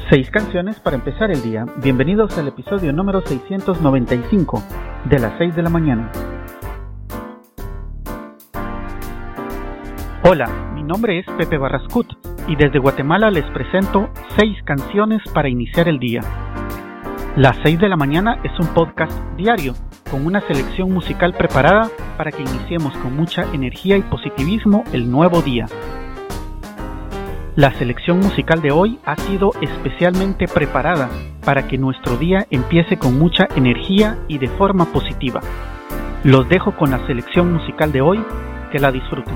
6 canciones para empezar el día. Bienvenidos al episodio número 695 de las 6 de la mañana. Hola, mi nombre es Pepe Barrascut y desde Guatemala les presento 6 canciones para iniciar el día. Las 6 de la mañana es un podcast diario con una selección musical preparada para que iniciemos con mucha energía y positivismo el nuevo día. La selección musical de hoy ha sido especialmente preparada para que nuestro día empiece con mucha energía y de forma positiva. Los dejo con la selección musical de hoy, que la disfruten.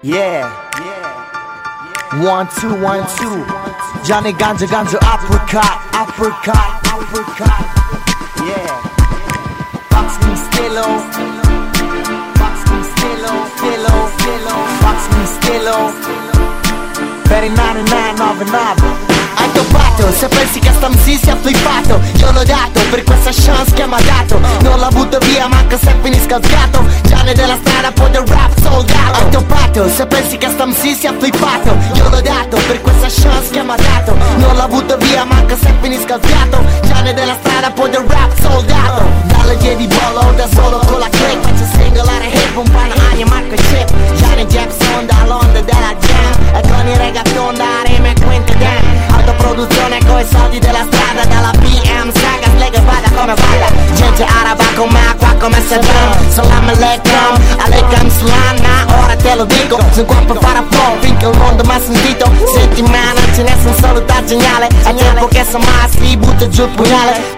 Yeah. 1, 2, 1, 2. Johnny Ganja Ganja uppercut. Yeah. Box me stillo. Box me stillo. Per il 9999. Hai toppato, se pensi che sta MC sia flippato, io l'ho dato per questa chance che mi ha dato. Non la butto via manca se finisca il gatto. Gianni della strada poi del rap soldato. Hai toppato, se pensi che sta MC sia flippato, io l'ho dato per questa chance che mi ha dato. Non la butto via manca se finisca il gatto. Gianni della strada poi del rap soldato. Dalle piedi bollo da solo con la click. Faccio singolare hip, un panagno marco chip. Gianni Jackson dall'onda della jam. E con i reggaeton da rima e quinte dan. Autoproduzione con i soldi della strada. Dalla BM Saga slega vada come vada. Gente araba come acqua come Saddam. Salam alaikum, alaikum salam. Ora te lo dico, sono qua per fare flow finché il mondo m'ha sentito. Settimana ce n'è un saluto geniale. È tempo che sa massi, butta giù il pugnale.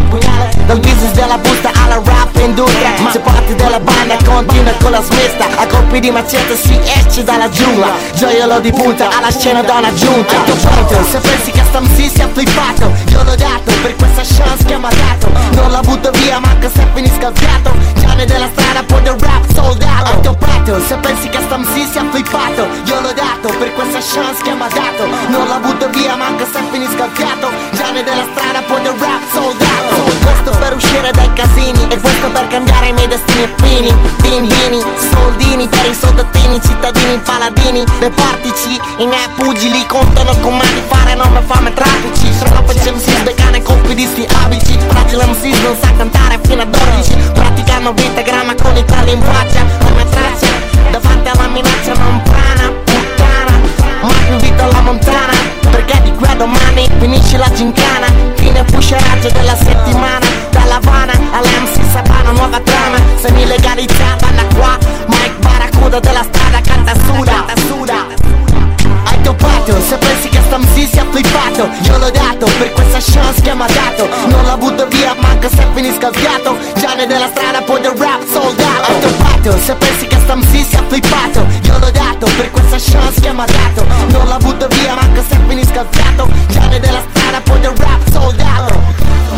Dal business della busta alla rap industria. Se parti della banda continua con la smista. A colpi di macete si esce dalla giungla. Gioiello di punta alla scena da una giunta. Hai toppato, se pensi che sta MC sia flippato, io l'ho dato per questa chance che mi ha dato. Non la butto via manca se finisca il gatto. Gianni della strada poi del rap soldato. Hai toppato, se pensi che sta MC sia flippato, io l'ho dato per questa chance che mi ha dato. Non la butto via manca se finisca il gatto. Gianni della strada poi del rap soldato. Questo per uscire dai casini e questo per cambiare i miei destini e fini. Bambini, soldini per i soldatini, cittadini paladini, dei portici, i miei pugili contano comandi, fare non mi fame traffici. Troppo MCs becane colpi di sti abici. Fragile MCs non sa cantare fino a 12. Praticano vitagramma con i tali in faccia. Come traccia, davanti alla minaccia non prana, puttana. Ma più vita alla montana, perché di qui a domani finisce la gincana. Fine pusheraggio della settimana. Dalla Havana all'MC Sabana, nuova trama. Semi-legalizzata da qua. Mike Barracuda della strada canta suda. Hai toppato, se pensi che sta MC sia flippato, io l'ho dato per questa chance che mi ha dato. Non la butto via manca se finisca il gatto. Gianni della strada poi del rap soldato. Hai toppato, se pensi che sta MC sia flippato, io l'ho dato per questa chance che mi ha dato. Non la butto via manca se finisca il gatto. Gianni della strada poi del rap soldato.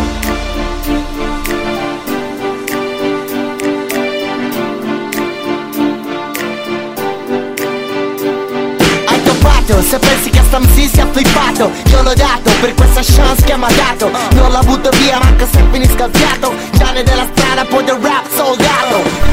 Se pensi che sta MC sia flippato, io l'ho dato per questa chance che mi ha dato. Non la butto via manca se finisca il gatto. Gianni della strada poi del rap soldato.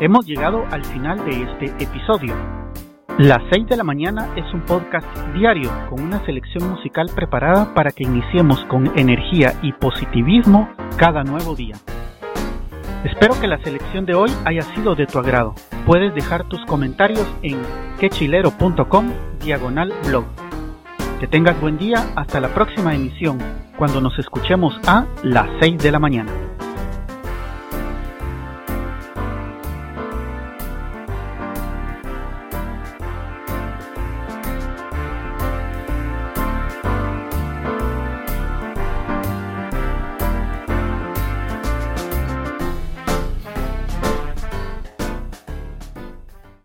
Hemos llegado al final de este episodio. Las 6 de la mañana es un podcast diario con una selección musical preparada para que iniciemos con energía y positivismo cada nuevo día. Espero que la selección de hoy haya sido de tu agrado. Puedes dejar tus comentarios en quechilero.com/blog. Que tengas buen día hasta la próxima emisión, cuando nos escuchemos a las 6 de la mañana.